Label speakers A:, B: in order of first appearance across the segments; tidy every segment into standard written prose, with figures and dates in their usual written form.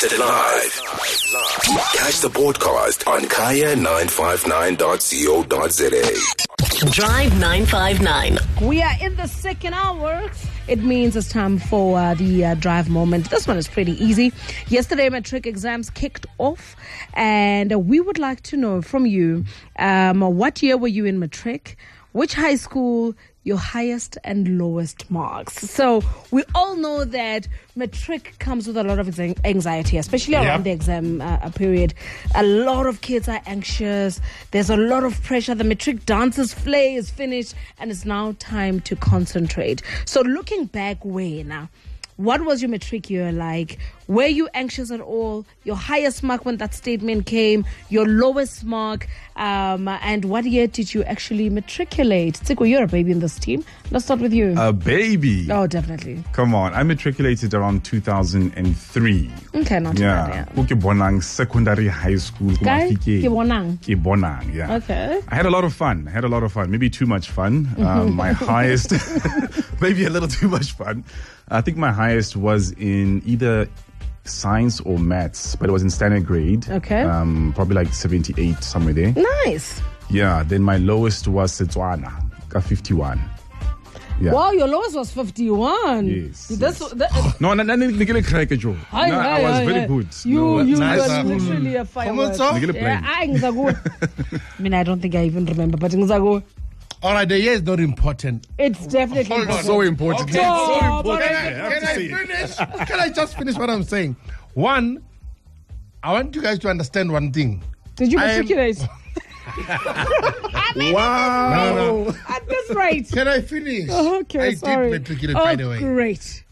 A: Broadcasted live. Catch the broadcast on kaya959.co.za.
B: Drive 959.
C: We are in the second hour. It means it's time for the drive moment. This one is pretty easy. Yesterday, matric exams kicked off, and we would like to know from you, what year were you in matric? Which high school? Your highest and lowest marks. So we all know that matric comes with a lot of anxiety, especially around the exam period. A lot of kids are anxious. There's a lot of pressure. The matric dances play is finished, and it's now time to concentrate. So looking back, what was your matric year like? Were you anxious at all? Your highest mark when that statement came, your lowest mark, and what year did you actually matriculate? Tsiko, you're a baby in this team. Let's start with you.
D: A baby?
C: Oh, definitely.
D: Come on. I matriculated around 2003.
C: Okay, not too bad,
D: Ko ke bonang secondary high school.
C: Ke bonang?
D: Ke bonang, yeah.
C: Okay.
D: I had a lot of fun. Maybe too much fun. My highest, maybe a little too much fun. I think my highest was in either science or maths, but it was in standard grade.
C: Okay.
D: Probably like 78, somewhere there.
C: Nice.
D: Yeah, then my lowest was Setswana, 51. Yeah.
C: Wow, your lowest was 51.
D: Yes.
C: That's
D: No, I was very good.
C: You were
D: nice.
C: literally a firework.
D: Yeah,
C: I mean, I don't think I even remember, but
E: all right, the year is not important.
C: It's definitely important.
D: So important.
E: Okay.
D: It's so
C: Oh,
D: important.
E: Can I just finish what I'm saying? One, I want you guys to understand one thing.
C: Did you matriculate?
D: Wow.
E: No.
C: At this rate.
E: Can I finish?
C: Okay,
E: I
C: sorry.
E: did matriculate, by the way.
C: Great.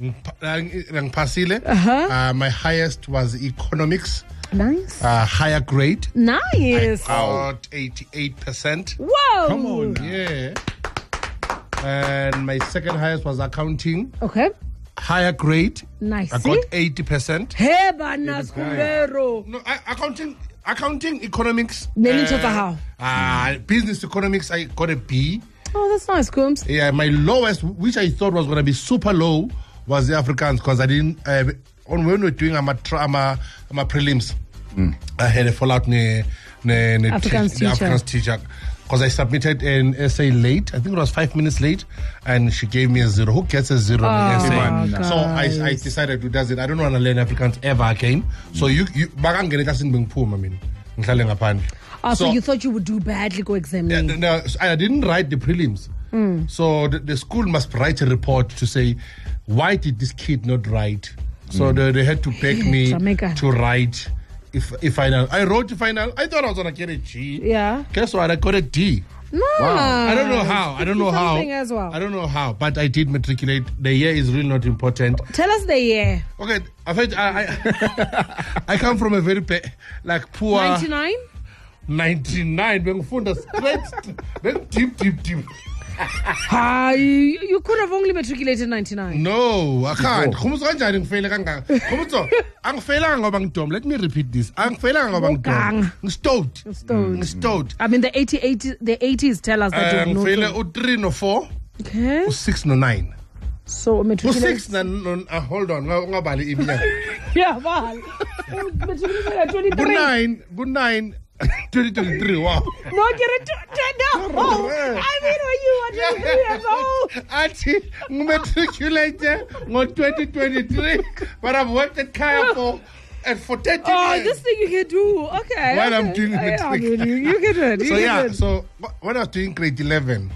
E: My highest was economics.
C: Nice.
E: Higher grade.
C: Nice.
E: I got 88%.
C: Whoa.
D: Come on.
E: Yeah. And my second highest was accounting.
C: Okay.
E: Higher grade.
C: Nice.
E: I got 80%.
C: Hey, bana skulero.
E: No, accounting, economics.
C: How?
E: Business economics, I got a B.
C: Oh, that's nice, Coombs.
E: Yeah, my lowest, which I thought was going to be super low, was the Afrikaans, because I didn't. When we were doing my prelims, I had a fallout the Afrikaans teacher, because I submitted an essay late. I think it was 5 minutes late, and she gave me a 0. Who gets a 0 in an essay? So I decided to do it. I don't want to learn Afrikaans ever again. So so
C: you thought you would do badly go examining?
E: Yeah, no, I didn't write the prelims. So the school must write a report to say, why did this kid not write? So they had to beg me to write if final. I wrote the final. I thought I was going to get a G.
C: Yeah.
E: Guess what? I got a D.
C: No.
E: Wow. I don't know how. I don't know how. But I did matriculate. The year is really not important.
C: Tell us the year.
E: Okay. I come from a very poor.
C: 99?
E: 99. Deep.
C: You could have only matriculated 99.
E: No, I can't. Let me repeat this. Stowed.
C: I mean, the 80s tell us that you know.
E: 3 no 4.
C: Okay.
E: 6 no 9.
C: So matriculate.
E: 6 no hold on.
C: Yeah, well. Matriculate 23.
E: Good 9. 2023, wow.
C: No, get it. No. I mean, when you were 23 years old.
E: Auntie, matriculated on 2023, but I've worked at Kaya for 30 years.
C: Oh, this thing you can do. Okay.
E: While I'm doing matric.
C: You can do it.
E: So when I was doing grade 11,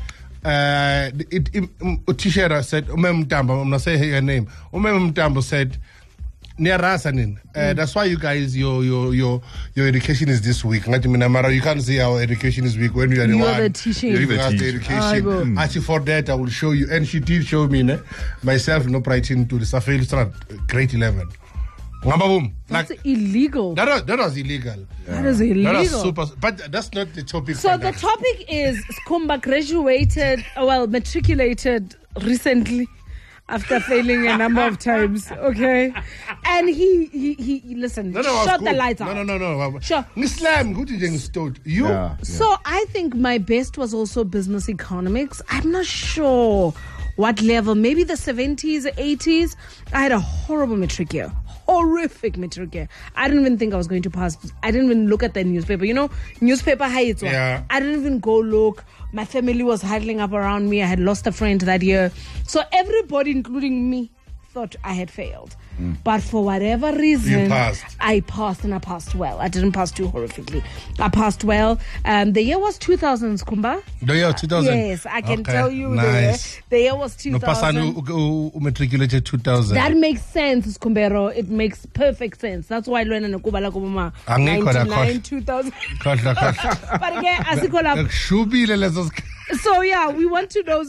E: teacher said, I'm not saying her name. Umem said, that's why you guys, your education is this week. You can't say our education is weak when you are the one.
C: The teaching.
E: You're the education. Actually, for that, I will show you. And she did show me myself, writing to the Safari grade 11.
C: That's illegal.
E: That was illegal.
C: Yeah. That is illegal.
E: That was super. But that's not the topic.
C: So the topic is Skhumba matriculated recently. After failing a number of times, okay, and he listen, shut the lights out.
E: No.
C: Sure.
E: Islam, who did you start? You.
C: Yeah. So I think my best was also business economics. I'm not sure what level, maybe the 70s, 80s. I had a horrible matric year. Horrific matric year. I didn't even think I was going to pass. I didn't even look at the newspaper. You know, newspaper heights.
E: Yeah.
C: I didn't even go look. My family was huddling up around me. I had lost a friend that year. So everybody, including me, thought I had failed. But for whatever reason,
E: You passed.
C: I passed, and I passed well. I didn't pass too horrifically. I passed well. The year was 2000, Skumba.
E: The year 2000?
C: Yes, I can
E: Okay,
C: tell you
E: nice.
C: the year was
E: No
C: 2000.
E: passan matriculated 2000.
C: That makes sense, Skumbero. It makes perfect sense. That's why Lwena Nakubala Kubuma
E: Angikho la
C: 99,
E: khohlwa.
C: 2000.
E: Khohlwa, khohlwa.
C: But again, asikho lapho.
E: Shubile lezo
C: So yeah, we want to know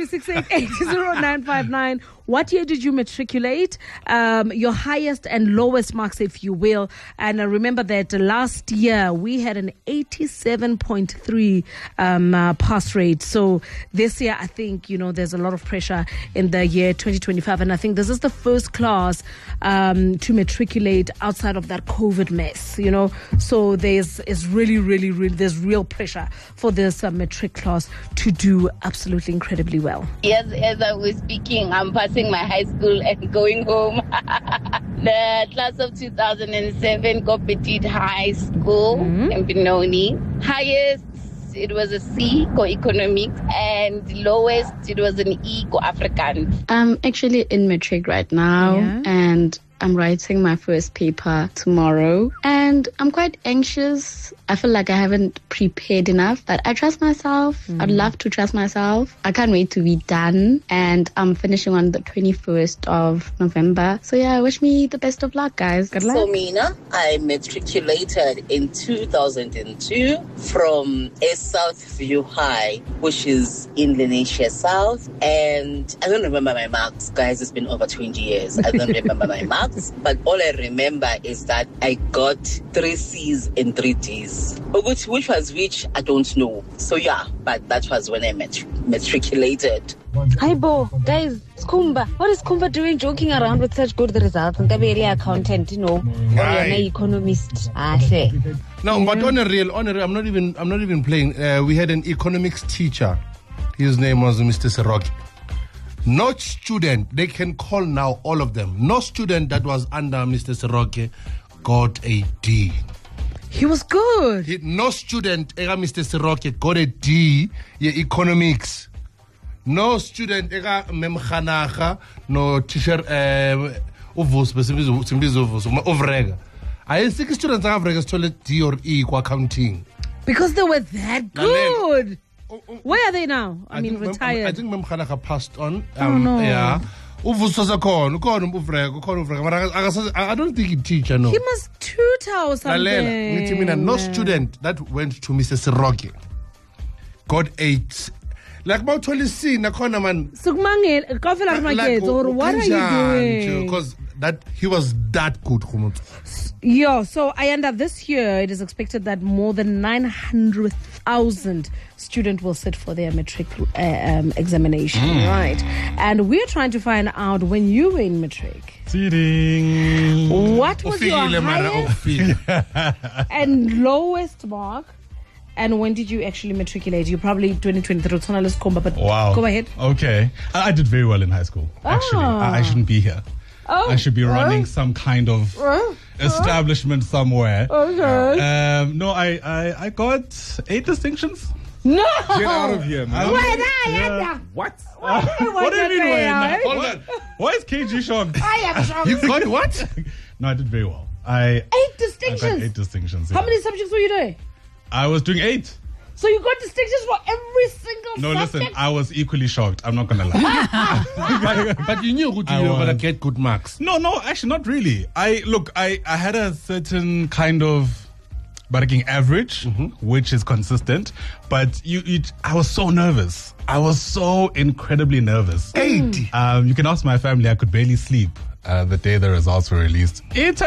C: 0636880959. What year did you matriculate? Your highest and lowest marks, if you will. And remember that last year we had an 87.3 pass rate. So this year, I think, there's a lot of pressure in the year 2025. And I think this is the first class to matriculate outside of that COVID mess, So there's there's real pressure for this matric class to do absolutely incredibly well.
F: Yes, as I was speaking, I'm passing my high school and going home. The class of 2007 competed high school in Benoni. Highest, it was a C, co-economics, and lowest, it was an E, co-African.
G: I'm actually in matric right now, and I'm writing my first paper tomorrow, and I'm quite anxious. I feel like I haven't prepared enough, but I trust myself. I'd love to trust myself. I can't wait to be done, and I'm finishing on the 21st of November. So yeah, wish me the best of luck, guys. Good luck.
H: So Mina, I matriculated in 2002 from a Southview High, which is in Lenasia South, and I don't remember my marks, guys. It's been over 20 years. I don't remember my marks, but all I remember is that I got 3 C's and 3 D's. Which was which, I don't know. So yeah, but that was when I matriculated.
I: Hi, Bo. Guys, Skumba. What is Skumba doing joking around with such good results? And Gabriel accountant, or you're an economist.
E: No, but on a real, I'm not even playing. We had an economics teacher. His name was Mr. Seroki. No student, they can call now all of them. No student that was under Mr. Seroki got a D.
C: He was good.
E: No student, Mr. Seroki, got a D in economics. No student, Memkhanaga, no teacher, Uvrega. I think students have Uvrega D or E for accounting.
C: Because they were that good. Where are they now? I mean, retired.
E: I think Memkhanaga passed on.
C: No.
E: Yeah. I don't think he teacher, no.
C: He must tutor or something.
E: No student that went to Mr. Seroki got 8. Like about 20 nakona man.
C: Or what are you doing?
E: Because that he was that good.
C: Yeah, so Ayanda, this year it is expected that more than 900,000 students will sit for their matric examination, right? And we're trying to find out when you were in matric. What was your highest and lowest mark? And when did you actually matriculate? You probably 2023. But
J: wow.
C: Go ahead.
J: Okay. I did very well in high school. Actually, I shouldn't be here. I should be running some kind of establishment somewhere.
C: Okay.
J: No, I got 8 distinctions.
C: No!
D: Get out of here, man.
J: What?
C: What
J: do you mean, Wayne?
E: Hold on.
J: Why is KG shocked?
C: I am shocked.
E: You got what?
J: No, I did very well.
C: 8 distinctions?
J: I got 8 distinctions.
C: How many subjects were you doing?
J: I was doing 8.
C: So you got distinctions for every single subject?
J: Listen, I was equally shocked. I'm not going to lie.
E: But you knew you were going to get good marks.
J: No, actually not really. I had a certain kind of barking average, which is consistent, but I was so nervous. I was so incredibly nervous.
E: 80.
J: You can ask my family, I could barely sleep the day the results were released.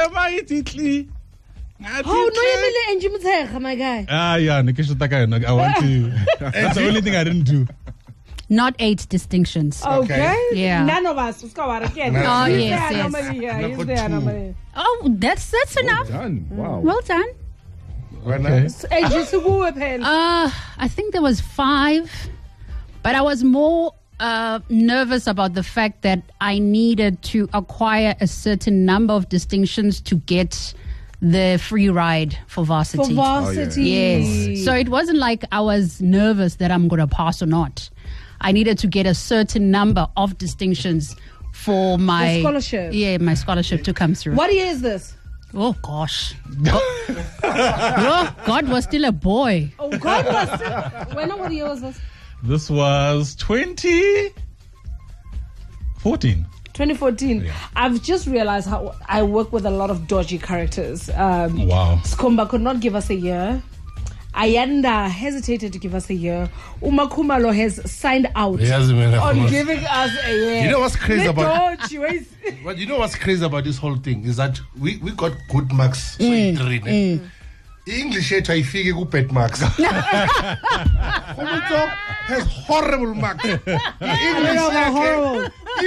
C: My guy.
J: Yeah, I want to. That's the only thing I didn't do.
K: Not 8 distinctions.
C: Okay.
K: Yeah.
C: None of us.
K: Oh, yes. Oh, that's enough.
D: Well done. Wow.
K: Well done.
J: Okay.
K: I think there was 5, but I was more nervous about the fact that I needed to acquire a certain number of distinctions to get the free ride for varsity.
C: For varsity.
K: Yes. So it wasn't like I was nervous that I'm going to pass or not. I needed to get a certain number of distinctions for my
C: The scholarship.
K: Yeah, my scholarship to come through.
C: What year is this?
K: Oh gosh. God was still a boy.
C: Oh, God was still. What year was this?
J: This was 2014.
C: 2014. Yeah. I've just realized how I work with a lot of dodgy characters.
J: Wow.
C: Skhumba could not give us a year. Ayanda hesitated to give us a year. Umakhumalo has signed out on giving us a year.
E: You know what's crazy about
C: But
E: you know what's crazy about this whole thing is that we got good marks. English haifike ku-bad marks. Khomotso has horrible marks. English horrible.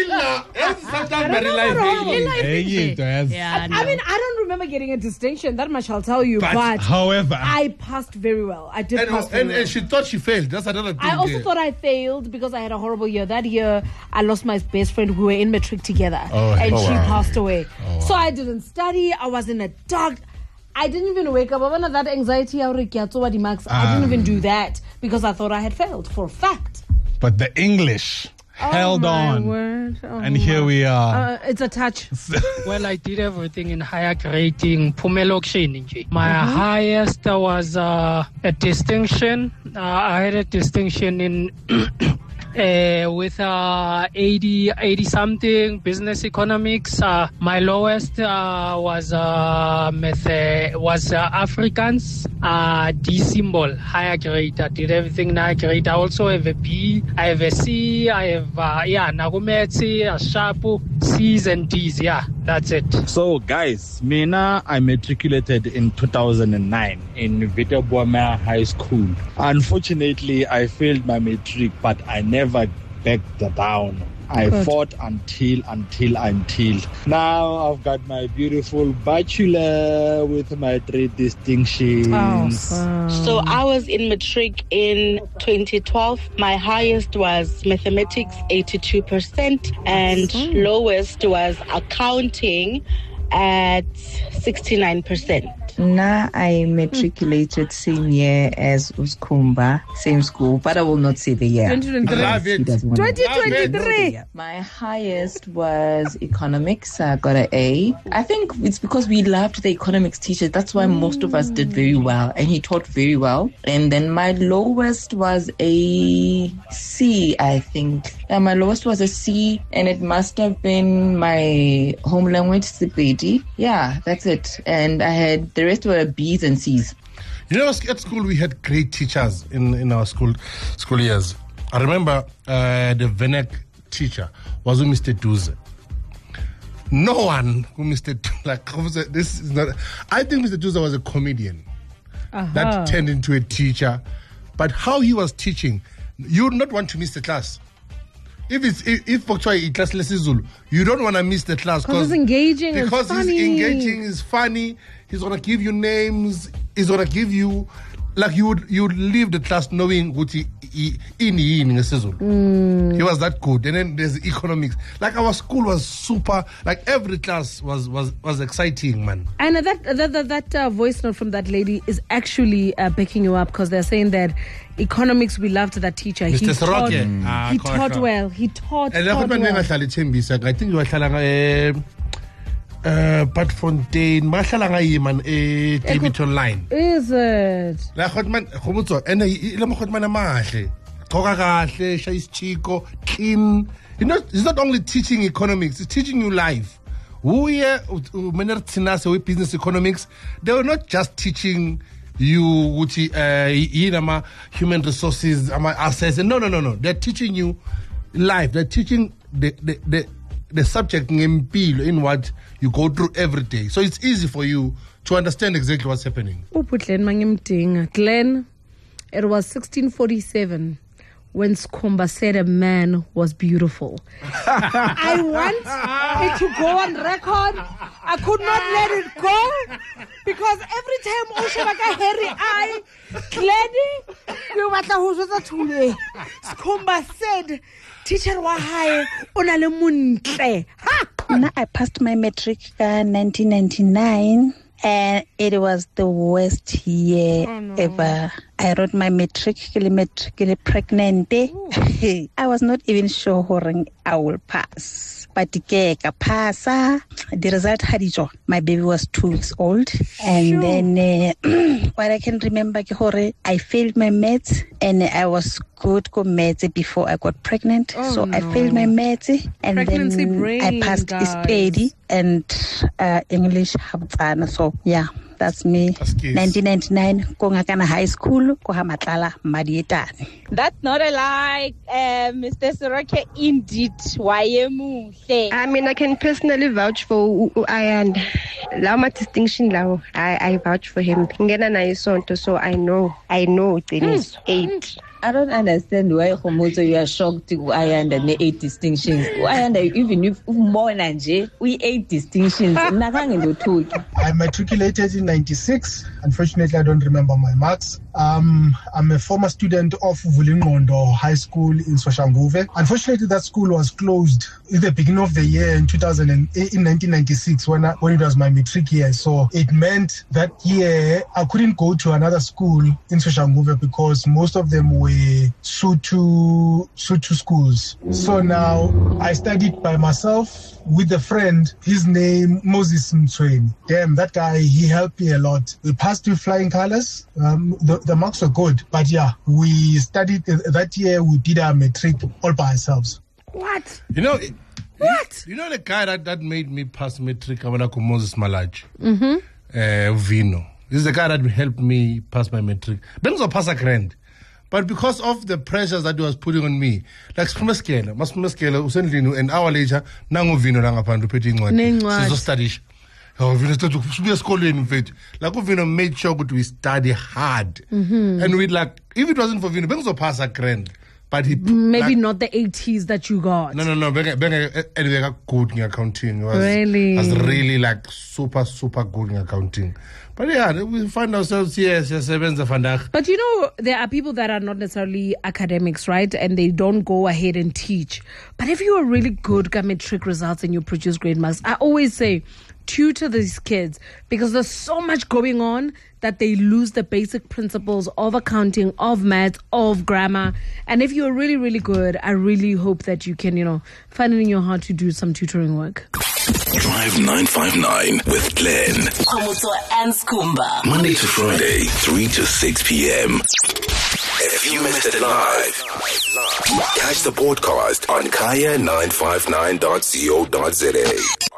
C: I mean, I don't remember getting a distinction. That much I'll tell you. But
J: however,
C: I passed very well. I did pass very well.
E: And she thought she failed. That's another thing.
C: I also thought I failed because I had a horrible year. That year, I lost my best friend. We were in matric together. And she passed away. So I didn't study. I was in a dark... I didn't even wake up. I that anxiety. I didn't even do that because I thought I had failed for a fact.
J: But the English held on. And here we are.
C: It's a touch.
L: Well, I did everything in higher grading. My highest was a distinction. I had a distinction in... with 80 something business economics. My lowest was Afrikaans, D symbol, higher grade. I did everything in higher grade. I also have a B, I have a C, I have Nagumetsi, a Shapu, C's and D's. Yeah, that's it.
M: So guys, Mina, I matriculated in 2009 in Viterboma High School. Unfortunately, I failed my matric, but I never backed down. I fought until. Now I've got my beautiful bachelor with my 3 distinctions.
N: So I was in matric in 2012. My highest was mathematics, 82%, and lowest was accounting at 69%.
O: Nah, I matriculated same year as Skhumba, same school, but I will not say the year.
C: 2023.
O: My highest was economics. I got an A. I think it's because we loved the economics teacher. That's why most of us did very well, and he taught very well. And then my lowest was a C, I think. My lowest was a C, and it must have been my home language, Sepedi. Yeah, that's it. And I had the rest were B's and C's.
E: You know, at school we had great teachers in our school years. I remember the Venek teacher was Mr. Duze. No one who Mr. This is not. I think Mr. Duze was a comedian that turned into a teacher. But how he was teaching, you would not want to miss the class. If class Zulu, you don't want to miss the class
C: because it's engaging.
E: Because
C: it's funny.
E: He's engaging, is funny. He's gonna give you names. He's gonna give you, like you would leave the class knowing what he was that good. And then there's economics. Like our school was super. Like every class was exciting, man.
C: And that voice note from that lady is actually backing you up because they're saying that economics, we loved that teacher. He taught well. He taught well.
E: I think you were but Fontaine, man, Davidson line.
C: Is it?
E: Clean. You know, it's not only teaching economics, it's teaching you life. We business economics, they were not just teaching you human resources, assets. No. They're teaching you life. They're teaching the subject in what you go through every day. So it's easy for you to understand exactly what's happening.
C: Glenn, it was 1647 when Skhumba said a man was beautiful. I want it to go on record. I could not let it go because every time Oshaka Harry Skhumba said teacher wa hae o na le montle. Ha!
P: I passed my matric in 1999 and it was the worst year ever. I wrote my matric, pregnant. I was not even sure how I will pass. But the pass, the result had it. My baby was 2 weeks old. And then what I can remember, I failed my maths and I was good to maths before I got pregnant. I failed my maths and
C: Pregnancy
P: then
C: brain,
P: I passed
C: guys.
P: Spady and English. So yeah. That's me. 1999, Kongakana High School, Kohamatala, Madietani.
Q: That's not a lie, Mr. Soroke. Indeed, I mean, I can personally vouch for Ayanda. Lama distinction, I vouch for him. So I know Dennis 8.
O: I don't understand why Homozo you are shocked to Ayanda and the 8 distinctions. Ayanda, even if more than J, we 8 distinctions.
R: I matriculated in 96. Unfortunately, I don't remember my marks. I'm a former student of Vulingondo High School in Soshanguve. Unfortunately, that school was closed at the beginning of the year in 1996 when it was my matric year. So it meant that year I couldn't go to another school in Soshanguve because most of them were Sutu schools. So now I studied by myself with a friend, his name Moses Mtsweni. Damn, that guy, he helped me a lot. We passed with flying colors. The marks were good, but yeah, we studied that year. We did our matric all by ourselves.
C: What?
E: You know, what? You know the guy that made me pass matric, Moses Malaj. Vino. This is the guy that helped me pass my matric. Benzo pass a grand. But because of the pressures that he was putting on me, like Spumaskela, an hour later, Nango Vino Rangapandu Petting one. So study. Oh, like Vino made sure that we study hard. And we'd like, if it wasn't for Vino, Benzo pass a grand. But he
C: maybe not the 80s that you got.
E: No. Benga good in accounting. Was really like super good in accounting. But yeah, we find ourselves here.
C: But you know, there are people that are not necessarily academics, right? And they don't go ahead and teach. But if you are really good at matric results and you produce great marks, I always say, tutor these kids because there's so much going on that they lose the basic principles of accounting, of maths, of grammar. And if you're really, really good, I really hope that you can, find it in your heart to do some tutoring work.
A: Drive 959 with Glenn.
B: Homozo and Skumba.
A: Monday to Friday, 3 to 6 p.m. If you missed it live, catch the podcast on kaya959.co.za.